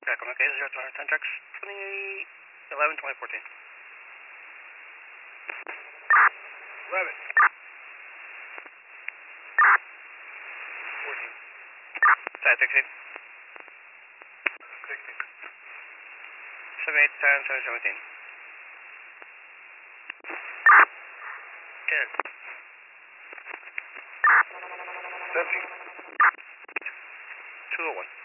Welcome, okay, 0 tracks 11 2014. 11. 14. Side 16. 16. 78 10 717. 10. 17. 201.